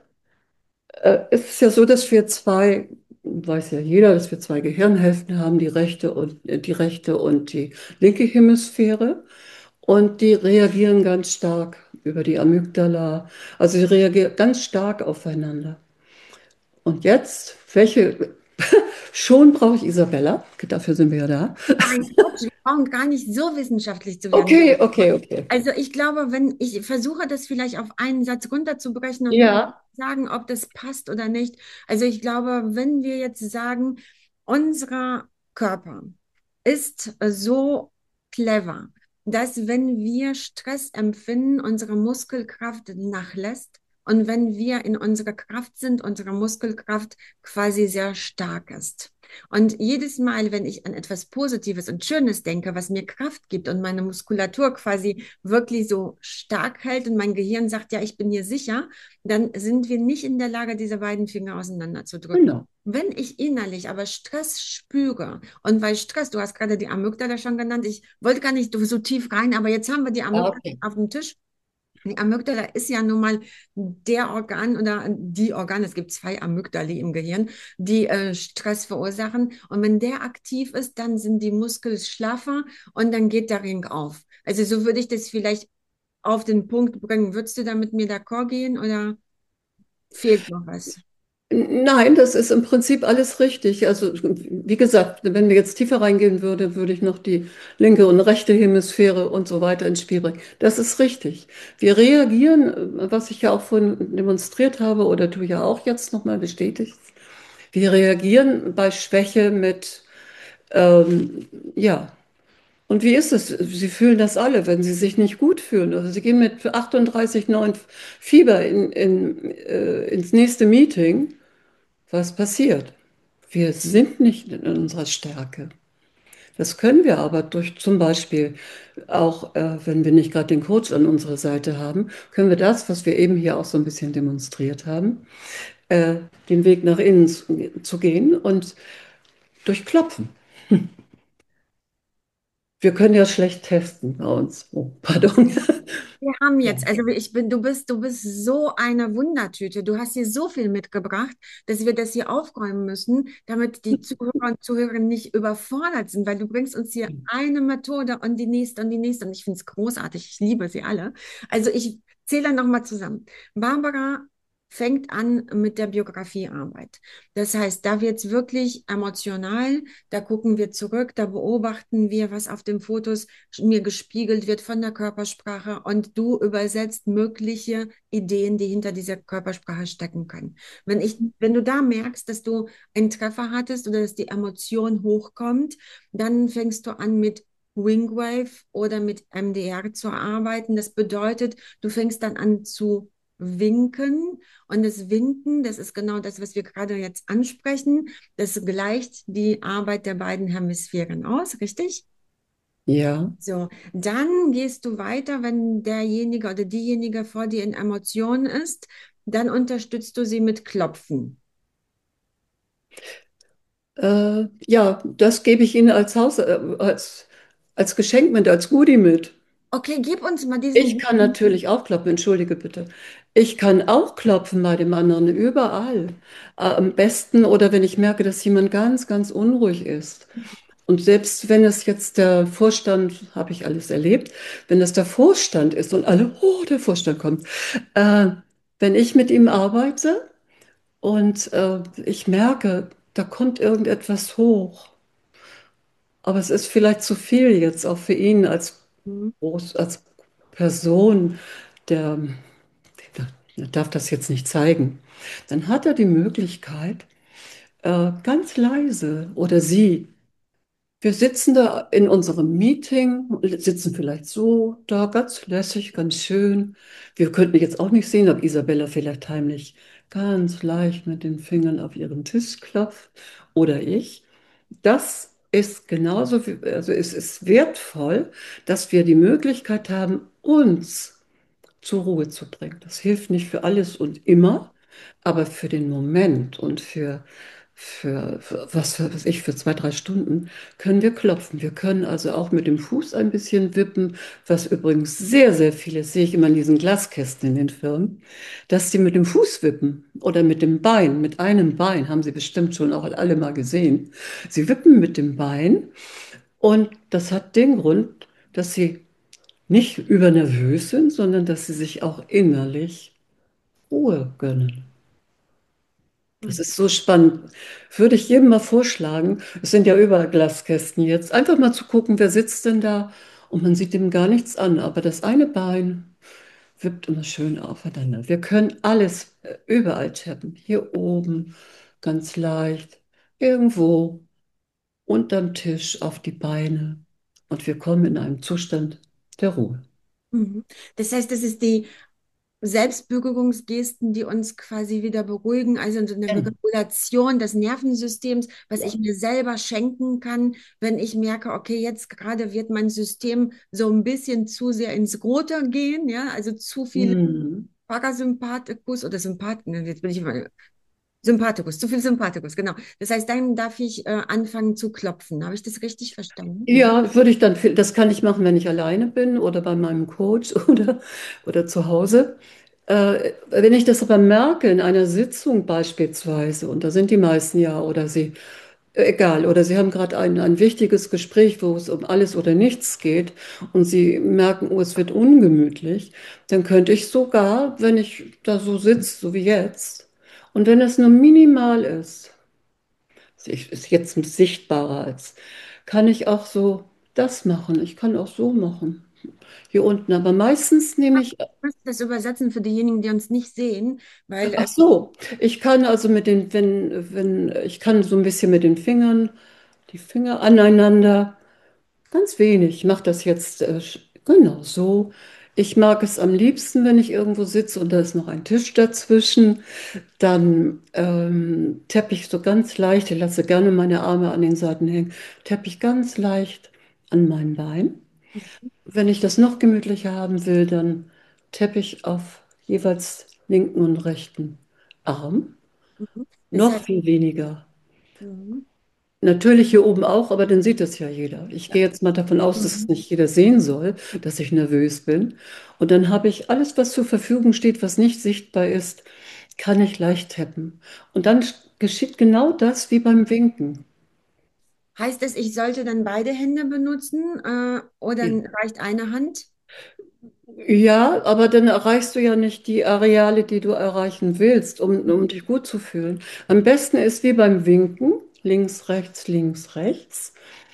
es ist ja so, dass wir weiß ja jeder, dass wir zwei Gehirnhälften haben, die rechte und die linke Hemisphäre. Und die reagieren ganz stark über die Amygdala. Also sie reagieren ganz stark aufeinander. Und jetzt, schon brauche ich Isabella, dafür sind wir ja da. Nein, Quatsch, wir brauchen gar nicht so wissenschaftlich zu werden. Okay, okay, okay. Also ich glaube, wenn ich versuche, das vielleicht auf einen Satz runterzubrechen und du kannst Ja, sagen, ob das passt oder nicht. Also ich glaube, wenn wir jetzt sagen, unser Körper ist so clever, dass wenn wir Stress empfinden, unsere Muskelkraft nachlässt und wenn wir in unserer Kraft sind, unsere Muskelkraft quasi sehr stark ist. Und jedes Mal, wenn ich an etwas Positives und Schönes denke, was mir Kraft gibt und meine Muskulatur quasi wirklich so stark hält und mein Gehirn sagt, ja, ich bin hier sicher, dann sind wir nicht in der Lage, diese beiden Finger auseinanderzudrücken. Genau. Wenn ich innerlich aber Stress spüre, und weil Stress, du hast gerade die Amygdala schon genannt, ich wollte gar nicht so tief rein, aber jetzt haben wir die Ah, Amygdala okay. auf dem Tisch. Die Amygdala ist ja nun mal der Organ oder die Organe, es gibt zwei Amygdali im Gehirn, die Stress verursachen. Und wenn der aktiv ist, dann sind die Muskeln schlaffer und dann geht der Ring auf. Also so würde ich das vielleicht auf den Punkt bringen. Würdest du da mit mir d'accord gehen oder fehlt noch was? Nein, das ist im Prinzip alles richtig. Also, wie gesagt, wenn wir jetzt tiefer reingehen würde, würde ich noch die linke und rechte Hemisphäre und so weiter ins Spiel bringen. Das ist richtig. Wir reagieren, was ich ja auch vorhin demonstriert habe oder du ja auch jetzt nochmal bestätigst, wir reagieren bei Schwäche mit, ja. Und wie ist es? Sie fühlen das alle, wenn sie sich nicht gut fühlen. Also sie gehen mit 38,9 Fieber ins nächste Meeting. Was passiert? Wir sind nicht in unserer Stärke. Das können wir aber durch zum Beispiel auch, wenn wir nicht gerade den Coach an unserer Seite haben, können wir das, was wir eben hier auch so ein bisschen demonstriert haben, äh, den Weg nach innen zu gehen und durchklopfen. Wir können ja schlecht testen bei uns. Oh, pardon. Wir haben Ja. jetzt, also du bist so eine Wundertüte. Du hast hier so viel mitgebracht, dass wir das hier aufräumen müssen, damit die Zuhörer und Zuhörerinnen nicht überfordert sind, weil du bringst uns hier eine Methode und die nächste und die nächste. Und ich finde es großartig. Ich liebe sie alle. Also ich zähle nochmal zusammen. Barbara fängt an mit der Biografiearbeit. Das heißt, da wird es wirklich emotional, da gucken wir zurück, da beobachten wir, was auf den Fotos mir gespiegelt wird von der Körpersprache und du übersetzt mögliche Ideen, die hinter dieser Körpersprache stecken können. Wenn du da merkst, dass du einen Treffer hattest oder dass die Emotion hochkommt, dann fängst du an mit Wingwave oder mit MDR zu arbeiten. Das bedeutet, du fängst dann an zu winken und das Winken, das ist genau das, was wir gerade jetzt ansprechen. Das gleicht die Arbeit der beiden Hemisphären aus, richtig? Ja. So, dann gehst du weiter, wenn derjenige oder diejenige vor dir in Emotionen ist, dann unterstützt du sie mit Klopfen. Ja, das gebe ich Ihnen als Geschenk mit, als Goodie mit. Okay, gib uns mal Ich diesen. kann natürlich auch klopfen, entschuldige bitte. Ich kann auch klopfen bei dem anderen, überall. Am besten oder wenn ich merke, dass jemand ganz, ganz unruhig ist. Und selbst wenn es jetzt der Vorstand, habe ich alles erlebt, wenn es der Vorstand ist und alle, oh, der Vorstand kommt, äh, wenn ich mit ihm arbeite und ich merke, da kommt irgendetwas hoch, aber es ist vielleicht zu viel jetzt auch für ihn als Person, der er darf das jetzt nicht zeigen, dann hat er die Möglichkeit, ganz leise oder sie, wir sitzen da in unserem Meeting, sitzen vielleicht so da, ganz lässig, ganz schön. Wir könnten jetzt auch nicht sehen, ob Isabella vielleicht heimlich ganz leicht mit den Fingern auf ihren Tisch klopft oder ich. Das ist genauso, also es ist wertvoll, dass wir die Möglichkeit haben, uns zur Ruhe zu bringen. Das hilft nicht für alles und immer, aber für den Moment und für was ich, für 2, 3 Stunden können wir klopfen. Wir können also auch mit dem Fuß ein bisschen wippen, was übrigens sehr, sehr viele, das sehe ich immer in diesen Glaskästen in den Firmen, dass die mit dem Fuß wippen oder mit dem Bein, mit einem Bein, haben Sie bestimmt schon auch alle mal gesehen. Sie wippen mit dem Bein und das hat den Grund, dass sie nicht übernervös sind, sondern dass sie sich auch innerlich Ruhe gönnen. Das ist so spannend. Würde ich jedem mal vorschlagen, es sind ja überall Glaskästen jetzt, einfach mal zu gucken, wer sitzt denn da und man sieht dem gar nichts an, aber das eine Bein wippt immer schön aufeinander. Wir können alles überall tappen. Hier oben ganz leicht, irgendwo unterm Tisch auf die Beine und wir kommen in einen Zustand der Ruhe. Mhm. Das heißt, das ist die Selbstbewegungsgesten, die uns quasi wieder beruhigen, also so eine Regulation des Nervensystems, was Ja. ich mir selber schenken kann, wenn ich merke, okay, jetzt gerade wird mein System so ein bisschen zu sehr ins Rote gehen, ja, also zu viel Mhm. Parasympathikus oder jetzt bin ich mal Sympathikus, zu viel Sympathikus, genau. Das heißt, dann darf ich anfangen zu klopfen. Habe ich das richtig verstanden? Ja, würde ich dann, das kann ich machen, wenn ich alleine bin oder bei meinem Coach oder zu Hause. Wenn ich das aber merke in einer Sitzung beispielsweise, und da sind die meisten ja, oder egal, oder Sie haben gerade ein wichtiges Gespräch, wo es um alles oder nichts geht und Sie merken, oh, es wird ungemütlich, dann könnte ich sogar, wenn ich da so sitze, so wie jetzt, und wenn es nur minimal ist, ist jetzt sichtbarer als, kann ich auch so das machen. Ich kann auch so machen. Hier unten. Aber meistens nehme ich, Ich muss das übersetzen für diejenigen, die uns nicht sehen, weil ach so, ich kann also ich kann so ein bisschen mit den Fingern, die Finger aneinander, ganz wenig. Ich mache das jetzt genau so. Ich mag es am liebsten, wenn ich irgendwo sitze und da ist noch ein Tisch dazwischen. Dann tappe ich so ganz leicht, ich lasse gerne meine Arme an den Seiten hängen, tappe ich ganz leicht an mein Bein. Wenn ich das noch gemütlicher haben will, dann tappe ich auf jeweils linken und rechten Arm. mhm. Das Noch heißt, viel weniger. mhm. Natürlich hier oben auch, aber dann sieht es ja jeder. Ich Ja. gehe jetzt mal davon aus, dass es Mhm. nicht jeder sehen soll, dass ich nervös bin. Und dann habe ich alles, was zur Verfügung steht, was nicht sichtbar ist, kann ich leicht tappen. Und dann geschieht genau das wie beim Winken. Heißt es, ich sollte dann beide Hände benutzen oder Ja. reicht eine Hand? Ja, aber dann erreichst du ja nicht die Areale, die du erreichen willst, um Mhm. dich gut zu fühlen. Am besten ist wie beim Winken, links, rechts, links, rechts.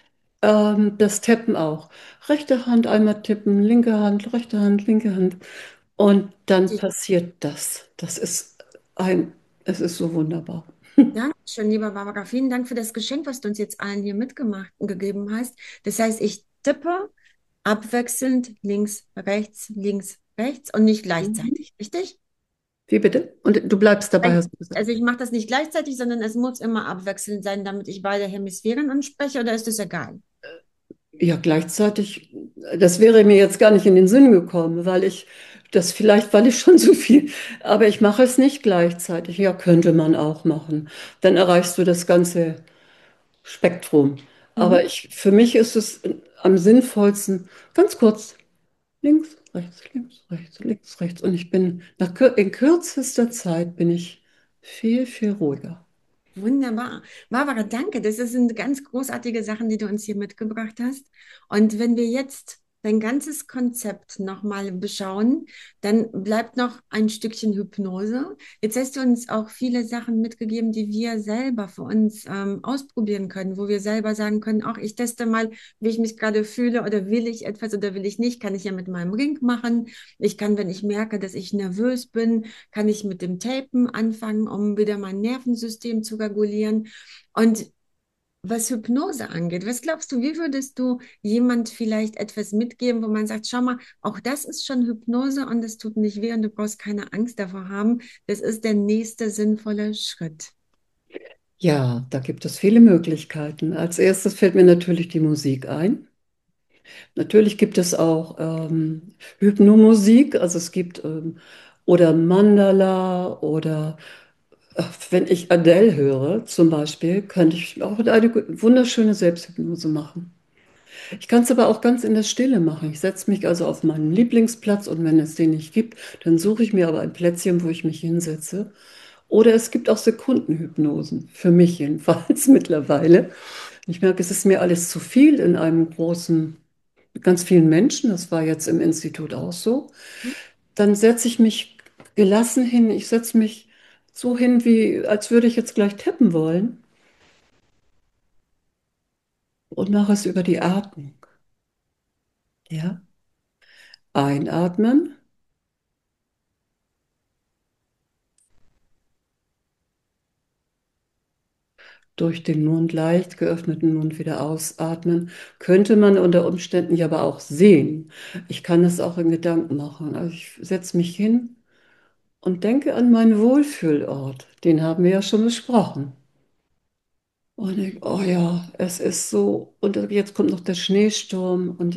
Das Tappen auch. Rechte Hand einmal tippen, linke Hand, rechte Hand, linke Hand. Und dann passiert das. Ein, es ist so wunderbar. Dankeschön, lieber Barbara. Vielen Dank für das Geschenk, was du uns jetzt allen hier mitgemacht und gegeben hast. Das heißt, ich tippe abwechselnd links, rechts und nicht Mhm. gleichzeitig, richtig? Wie bitte? Und du bleibst dabei, hast du gesagt. Also ich mache das nicht gleichzeitig, sondern es muss immer abwechselnd sein, damit ich beide Hemisphären anspreche, oder ist es egal? Ja, gleichzeitig, das wäre mir jetzt gar nicht in den Sinn gekommen, weil ich schon so viel, aber ich mache es nicht gleichzeitig. Ja, könnte man auch machen. Dann erreichst du das ganze Spektrum. Mhm. Für mich ist es am sinnvollsten, ganz kurz, links, rechts, links, rechts, links, rechts. Und in kürzester Zeit bin ich viel, viel ruhiger. Wunderbar. Barbara, danke. Sind ganz großartige Sachen, die du uns hier mitgebracht hast. Und wenn wir jetzt dein ganzes Konzept nochmal beschauen, dann bleibt noch ein Stückchen Hypnose. Jetzt hast du uns auch viele Sachen mitgegeben, die wir selber für uns ausprobieren können, wo wir selber sagen können, auch ich teste mal, wie ich mich gerade fühle oder will ich etwas oder will ich nicht, kann ich ja mit meinem Ring machen. Ich kann, wenn ich merke, dass ich nervös bin, kann ich mit dem Tapen anfangen, um wieder mein Nervensystem zu regulieren. Und was Hypnose angeht, was glaubst du, wie würdest du jemand vielleicht etwas mitgeben, wo man sagt, schau mal, auch das ist schon Hypnose und das tut nicht weh und du brauchst keine Angst davor haben. Das ist der nächste sinnvolle Schritt. Ja, da gibt es viele Möglichkeiten. Als erstes fällt mir natürlich die Musik ein. Natürlich gibt es auch Hypnomusik, also oder Mandala oder wenn ich Adele höre zum Beispiel, könnte ich auch eine wunderschöne Selbsthypnose machen. Ich kann es aber auch ganz in der Stille machen. Ich setze mich also auf meinen Lieblingsplatz und wenn es den nicht gibt, dann suche ich mir aber ein Plätzchen, wo ich mich hinsetze. Oder es gibt auch Sekundenhypnosen, für mich jedenfalls mittlerweile. Ich merke, es ist mir alles zu viel in einem großen, mit ganz vielen Menschen. Das war jetzt im Institut auch so. Dann setze ich mich gelassen hin. Ich setze mich so hin, als würde ich jetzt gleich tippen wollen und mache es über die Atmung. Ja, einatmen, durch den Mund leicht geöffneten Mund wieder ausatmen. Könnte man unter Umständen ja aber auch sehen. Ich kann es auch in Gedanken machen. Also ich setze mich hin und denke an meinen Wohlfühlort. Den haben wir ja schon besprochen. Und ich, oh ja, es ist so, und jetzt kommt noch der Schneesturm und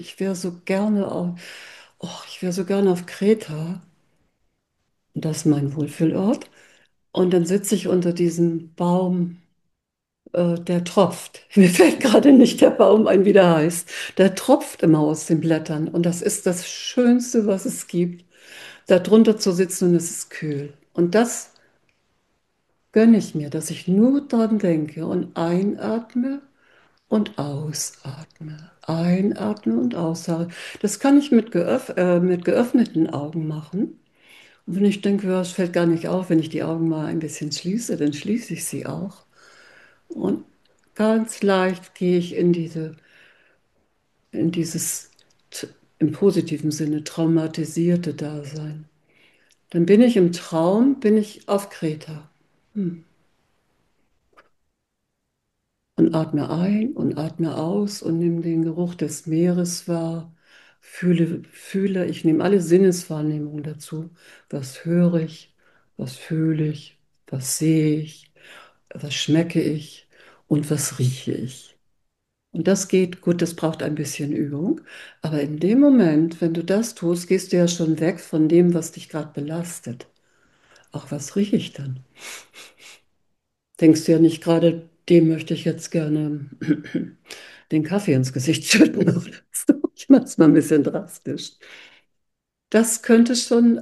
ich wäre so gerne auf Kreta. Und das ist mein Wohlfühlort. Und dann sitze ich unter diesem Baum, der tropft. Mir fällt gerade nicht der Baum ein, wie der heißt. Der tropft immer aus den Blättern. Und das ist das Schönste, was es gibt, da drunter zu sitzen und es ist kühl. Und das gönne ich mir, dass ich nur dran denke und einatme und ausatme. Einatme und ausatme. Das kann ich mit geöffneten Augen machen. Und wenn ich denke, ja, es fällt gar nicht auf, wenn ich die Augen mal ein bisschen schließe, dann schließe ich sie auch. Und ganz leicht gehe ich in dieses im positiven Sinne traumatisierte Dasein. Dann bin ich im Traum, bin ich auf Kreta. Und atme ein und atme aus und nimm den Geruch des Meeres wahr. Ich nehme alle Sinneswahrnehmungen dazu. Was höre ich? Was fühle ich? Was sehe ich? Was schmecke ich? Und was rieche ich? Und das geht gut, das braucht ein bisschen Übung. Aber in dem Moment, wenn du das tust, gehst du ja schon weg von dem, was dich gerade belastet. Ach, was rieche ich dann? Denkst du ja nicht gerade, dem möchte ich jetzt gerne den Kaffee ins Gesicht schütten oder so. Ich mache es mal ein bisschen drastisch. Das könnte schon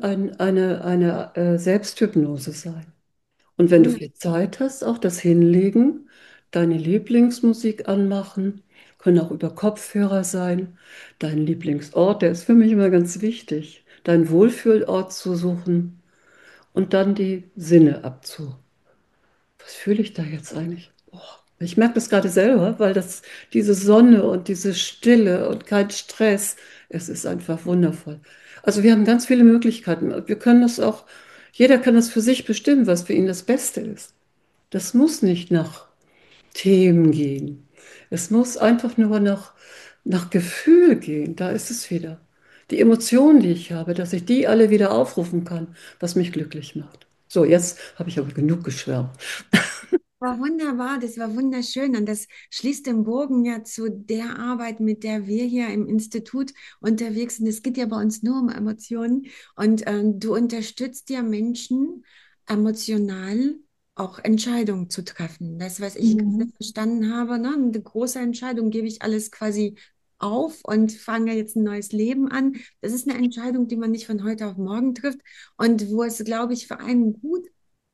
eine Selbsthypnose sein. Und wenn du Mhm. viel Zeit hast, auch das Hinlegen, deine Lieblingsmusik anmachen, können auch über Kopfhörer sein, dein Lieblingsort, der ist für mich immer ganz wichtig, deinen Wohlfühlort zu suchen und dann die Sinne abzu. Was fühle ich da jetzt eigentlich? Boah, ich merke das gerade selber, weil diese Sonne und diese Stille und kein Stress, es ist einfach wundervoll. Also wir haben ganz viele Möglichkeiten. Wir können das auch, jeder kann das für sich bestimmen, was für ihn das Beste ist. Das muss nicht nach Themen gehen. Es muss einfach nur nach Gefühl gehen. Da ist es wieder. Die Emotionen, die ich habe, dass ich die alle wieder aufrufen kann, was mich glücklich macht. So, jetzt habe ich aber genug geschwärmt. War wunderbar, das war wunderschön und das schließt den Bogen ja zu der Arbeit, mit der wir hier im Institut unterwegs sind. Es geht ja bei uns nur um Emotionen und du unterstützt ja Menschen emotional auch Entscheidungen zu treffen. Das, was ich gerade Mhm. verstanden habe, ne, eine große Entscheidung, gebe ich alles quasi auf und fange jetzt ein neues Leben an. Das ist eine Entscheidung, die man nicht von heute auf morgen trifft und wo es, glaube ich, für einen gut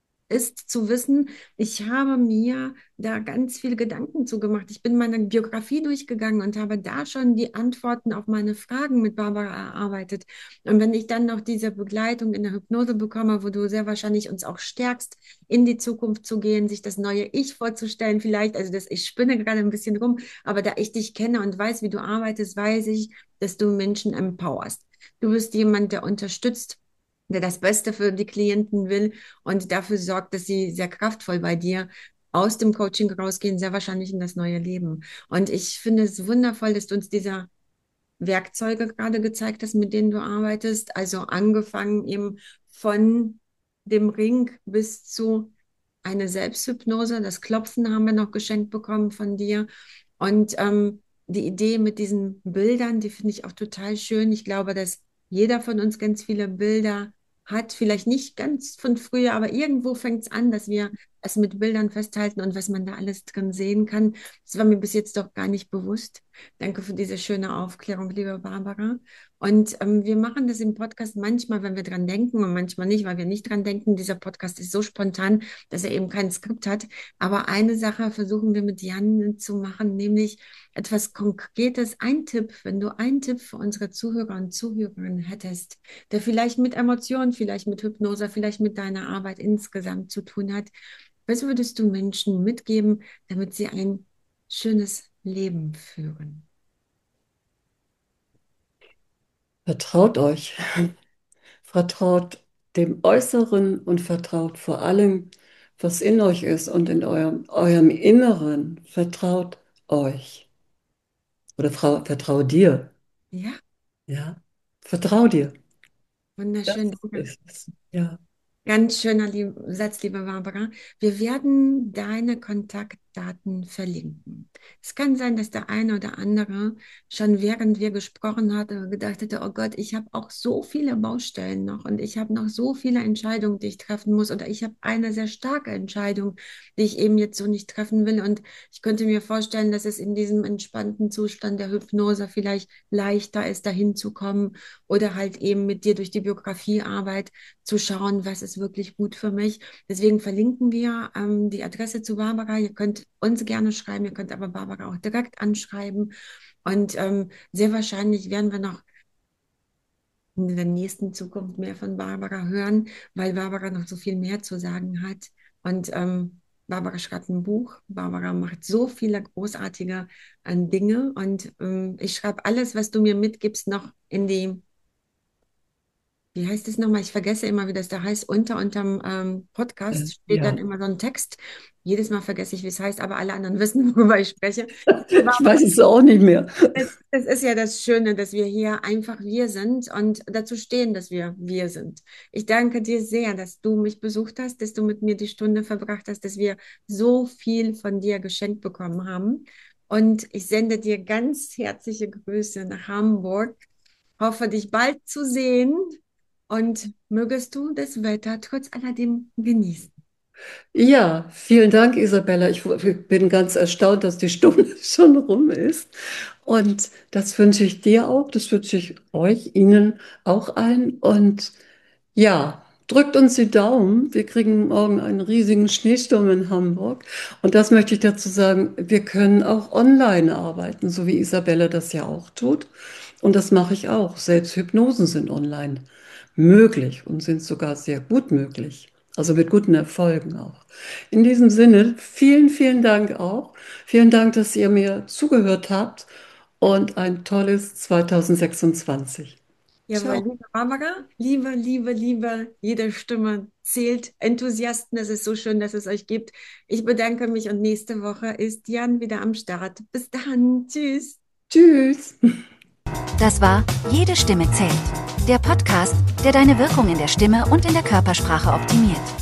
ist zu wissen, ich habe mir da ganz viele Gedanken zugemacht. Ich bin meine Biografie durchgegangen und habe da schon die Antworten auf meine Fragen mit Barbara erarbeitet. Und wenn ich dann noch diese Begleitung in der Hypnose bekomme, wo du sehr wahrscheinlich uns auch stärkst, in die Zukunft zu gehen, sich das neue Ich vorzustellen, vielleicht, also das, ich spinne gerade ein bisschen rum, aber da ich dich kenne und weiß, wie du arbeitest, weiß ich, dass du Menschen empowerst. Du bist jemand, der unterstützt, der das Beste für die Klienten will und dafür sorgt, dass sie sehr kraftvoll bei dir aus dem Coaching rausgehen, sehr wahrscheinlich in das neue Leben. Und ich finde es wundervoll, dass du uns diese Werkzeuge gerade gezeigt hast, mit denen du arbeitest. Also angefangen eben von dem Ring bis zu eine Selbsthypnose. Das Klopfen haben wir noch geschenkt bekommen von dir. Und die Idee mit diesen Bildern, die finde ich auch total schön. Ich glaube, dass jeder von uns ganz viele Bilder hat. Vielleicht nicht ganz von früher, aber irgendwo fängt es an, dass wir es mit Bildern festhalten und was man da alles drin sehen kann. Das war mir bis jetzt doch gar nicht bewusst. Danke für diese schöne Aufklärung, liebe Barbara. Und wir machen das im Podcast manchmal, wenn wir dran denken und manchmal nicht, weil wir nicht dran denken. Dieser Podcast ist so spontan, dass er eben kein Skript hat. Aber eine Sache versuchen wir mit Jan zu machen, nämlich etwas Konkretes. Ein Tipp, wenn du einen Tipp für unsere Zuhörer und Zuhörerinnen hättest, der vielleicht mit Emotionen, vielleicht mit Hypnose, vielleicht mit deiner Arbeit insgesamt zu tun hat, was würdest du Menschen mitgeben, damit sie ein schönes Leben führen? Vertraut euch. Vertraut dem Äußeren und vertraut vor allem, was in euch ist und in eurem Inneren. Vertraut euch. Oder vertrau dir. Ja, Ja. Vertrau dir. wunderschön. Das Danke. ist es. Ja. Ganz schöner Satz, liebe Barbara. Wir werden deine Kontaktdaten verlinken. Es kann sein, dass der eine oder andere schon während wir gesprochen hatten gedacht hätte, oh Gott, ich habe auch so viele Baustellen noch und ich habe noch so viele Entscheidungen, die ich treffen muss oder ich habe eine sehr starke Entscheidung, die ich eben jetzt so nicht treffen will. Und ich könnte mir vorstellen, dass es in diesem entspannten Zustand der Hypnose vielleicht leichter ist, dahin zu kommen oder halt eben mit dir durch die Biografiearbeit zu schauen, was ist wirklich gut für mich. Deswegen verlinken wir die Adresse zu Barbara. Ihr könnt uns gerne schreiben, ihr könnt aber Barbara auch direkt anschreiben. Und sehr wahrscheinlich werden wir noch in der nächsten Zukunft mehr von Barbara hören, weil Barbara noch so viel mehr zu sagen hat. Und Barbara schreibt ein Buch. Barbara macht so viele großartige Dinge. Und ich schreibe alles, was du mir mitgibst, noch in die, wie heißt es nochmal? Ich vergesse immer, wie das da heißt. Unterm Podcast steht dann Ja, immer so ein Text. Jedes Mal vergesse ich, wie es heißt, aber alle anderen wissen, worüber ich spreche. ich weiß es auch nicht mehr. Das ist ja das Schöne, dass wir hier einfach wir sind und dazu stehen, dass wir sind. Ich danke dir sehr, dass du mich besucht hast, dass du mit mir die Stunde verbracht hast, dass wir so viel von dir geschenkt bekommen haben. Und ich sende dir ganz herzliche Grüße nach Hamburg. Hoffe, dich bald zu sehen und mögest du das Wetter trotz alledem genießen. Ja, vielen Dank, Isabella. Ich bin ganz erstaunt, dass die Stunde schon rum ist. Und das wünsche ich dir auch, das wünsche ich euch, Ihnen auch allen. Und ja, drückt uns die Daumen. Wir kriegen morgen einen riesigen Schneesturm in Hamburg. Und das möchte ich dazu sagen, wir können auch online arbeiten, so wie Isabella das ja auch tut. Und das mache ich auch. Selbst Hypnosen sind online möglich und sind sogar sehr gut möglich. Also mit guten Erfolgen auch. In diesem Sinne, vielen, vielen Dank auch. Vielen Dank, dass ihr mir zugehört habt und ein tolles 2026. Jawohl, Ciao. liebe Barbara, liebe, jede Stimme zählt. Enthusiasten, es ist so schön, dass es euch gibt. Ich bedanke mich und nächste Woche ist Jan wieder am Start. Bis dann, tschüss. Tschüss. Das war Jede Stimme zählt. Der Podcast, der deine Wirkung in der Stimme und in der Körpersprache optimiert.